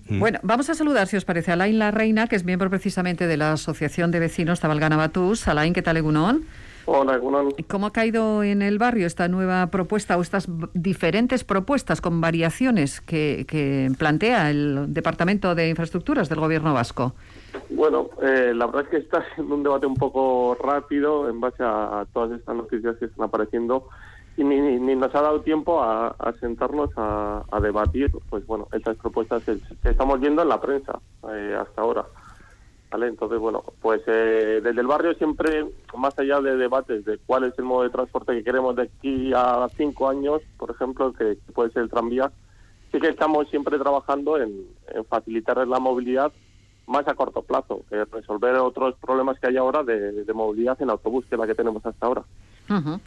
Bueno, vamos a saludar, si os parece, a Alain Larreina, que es miembro precisamente de la Asociación de Vecinos Zabalgana-Batús. Alain, ¿qué tal, egunón? Hola, egunón. ¿Cómo ha caído en el barrio esta nueva propuesta o estas diferentes propuestas con variaciones que plantea el Departamento de Infraestructuras del Gobierno vasco? Bueno, la verdad es que está siendo un debate un poco rápido en base a todas estas noticias que están apareciendo y ni nos ha dado tiempo a sentarnos a debatir, pues bueno, estas propuestas que estamos viendo en la prensa hasta ahora. ¿Vale? Entonces, bueno, pues desde el barrio siempre, más allá de debates de cuál es el modo de transporte que queremos de aquí a 5 años, por ejemplo, que puede ser el tranvía, sí que estamos siempre trabajando en facilitar la movilidad más a corto plazo, resolver otros problemas que hay ahora de movilidad en autobús, que es la que tenemos hasta ahora. Uh-huh.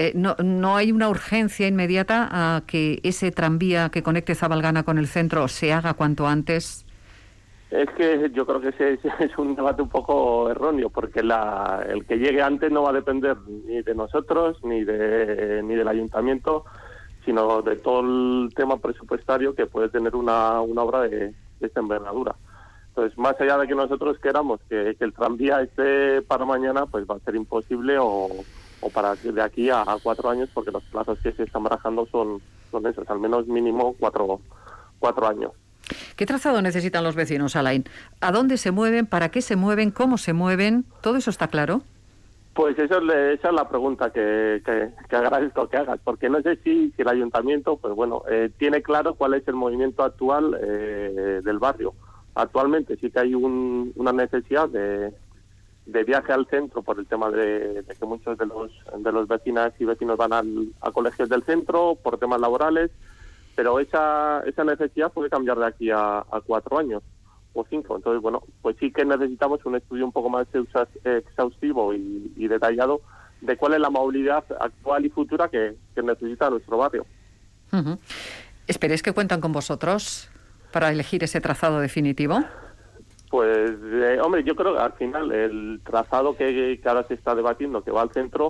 No hay una urgencia inmediata a que ese tranvía que conecte Zabalgana con el centro se haga cuanto antes. Es que yo creo que ese es un debate un poco erróneo, porque el que llegue antes no va a depender ni de nosotros ni del ayuntamiento, sino de todo el tema presupuestario que puede tener una obra de esta envergadura. Entonces, más allá de que nosotros queramos que el tranvía esté para mañana, pues va a ser imposible o para de aquí a 4 años, porque los plazos que se están barajando son esos, al menos mínimo 4 años. ¿Qué trazado necesitan los vecinos, Alain? ¿A dónde se mueven? ¿Para qué se mueven? ¿Cómo se mueven? ¿Todo eso está claro? Pues esa es la pregunta que agradezco que hagas, porque no sé si el ayuntamiento, pues bueno, tiene claro cuál es el movimiento actual del barrio. Actualmente sí que hay una necesidad de viaje al centro por el tema de que muchos de los vecinas y vecinos van a colegios del centro por temas laborales, pero esa necesidad puede cambiar de aquí a 4 años o 5. Entonces, bueno, pues sí que necesitamos un estudio un poco más exhaustivo y detallado de cuál es la movilidad actual y futura que necesita nuestro barrio. Uh-huh. ¿Esperéis que cuentan con vosotros para elegir ese trazado definitivo? Pues, hombre, yo creo que al final el trazado que ahora se está debatiendo, que va al centro,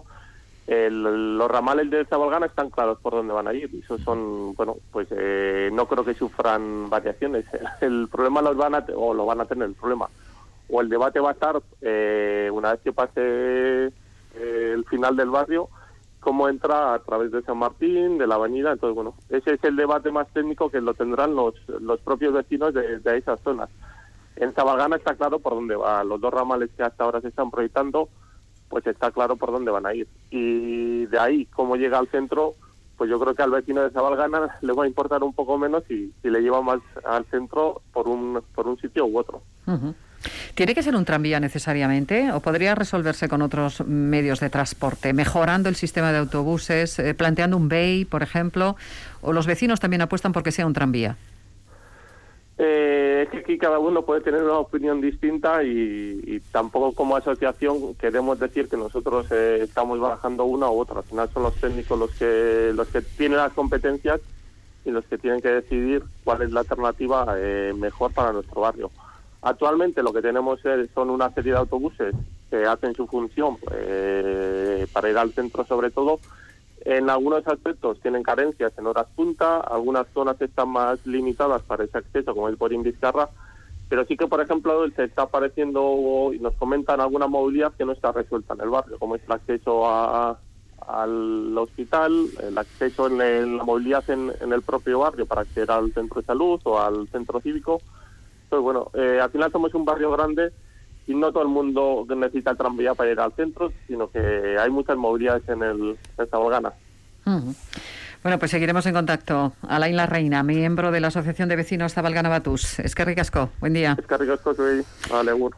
los ramales de Zabalgana están claros por dónde van a ir. Esos son, bueno, pues no creo que sufran variaciones. El problema lo van a tener el problema. O el debate va a estar, una vez que pase el final del barrio, cómo entra a través de San Martín, de la avenida. Entonces, bueno, ese es el debate más técnico que lo tendrán los propios vecinos de esas zonas. En Zabalgana está claro por dónde va. Los 2 ramales que hasta ahora se están proyectando, pues está claro por dónde van a ir. Y de ahí, cómo llega al centro, pues yo creo que al vecino de Zabalgana le va a importar un poco menos si le lleva más al centro por un sitio u otro. Uh-huh. ¿Tiene que ser un tranvía necesariamente o podría resolverse con otros medios de transporte, mejorando el sistema de autobuses, planteando un BEI, por ejemplo, o los vecinos también apuestan porque sea un tranvía? Es que aquí cada uno puede tener una opinión distinta y tampoco como asociación queremos decir que nosotros estamos barajando una u otra. Al final son los técnicos los que tienen las competencias y los que tienen que decidir cuál es la alternativa mejor para nuestro barrio. Actualmente lo que tenemos son una serie de autobuses que hacen su función para ir al centro sobre todo. En algunos aspectos tienen carencias en horas punta, algunas zonas están más limitadas para ese acceso, como el Borín Vizcarra, pero sí que, por ejemplo, se está apareciendo y nos comentan alguna movilidad que no está resuelta en el barrio, como es el acceso al hospital, el acceso en la movilidad en el propio barrio para acceder al centro de salud o al centro cívico. Entonces, bueno, al final somos un barrio grande y no todo el mundo necesita el tranvía para ir al centro, sino que hay muchas movilidades en Zabalgana. Uh-huh. Bueno, pues seguiremos en contacto. Alain Larreina, miembro de la Asociación de Vecinos Zabalgana-Batús. Eskerrik asko, buen día. Eskerrik asko, soy Alegur.